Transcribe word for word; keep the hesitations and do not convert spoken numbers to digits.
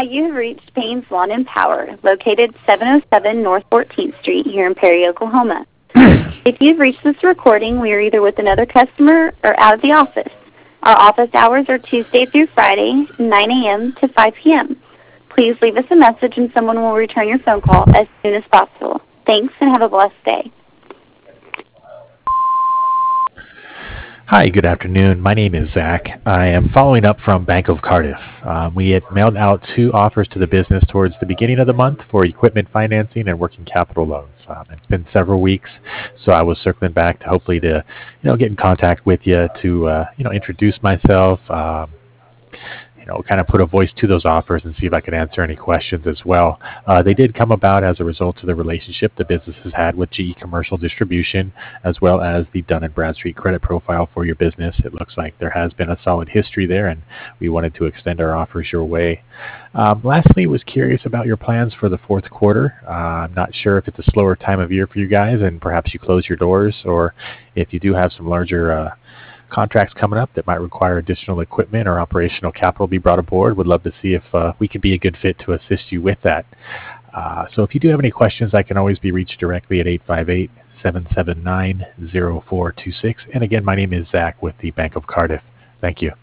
you have reached Payne's Lawn and Power, located seven oh seven North fourteenth Street here in Perry, Oklahoma. If you've reached this recording, we are either with another customer or out of the office. Our office hours are Tuesday through Friday, nine a.m. to five p.m. Please leave us a message and someone will return your phone call as soon as possible. Thanks and have a blessed day. Hi, good afternoon. My name is Zach. I am following up from Bank of Cardiff. Um, we had mailed out two offers to the business towards the beginning of the month for equipment financing and working capital loans. Um, it's been several weeks, so I was circling back to hopefully to, you know, get in contact with you to, uh, you know, introduce myself. Um, you know, kind of put a voice to those offers and see if I could answer any questions as well. Uh, they did come about as a result of the relationship the business has had with G E Commercial Distribution, as well as the Dun and Bradstreet credit profile for your business. It looks like there has been a solid history there, and we wanted to extend our offers your way. Um, lastly, was curious about your plans for the fourth quarter. Uh, I'm not sure if it's a slower time of year for you guys and perhaps you close your doors, or if you do have some larger uh, contracts coming up that might require additional equipment or operational capital be brought aboard. Would love to see if uh, we could be a good fit to assist you with that. Uh, so if you do have any questions, I can always be reached directly at eight five eight, seven seven nine, zero four two six. And again, my name is Zach with the Bank of Cardiff. Thank you.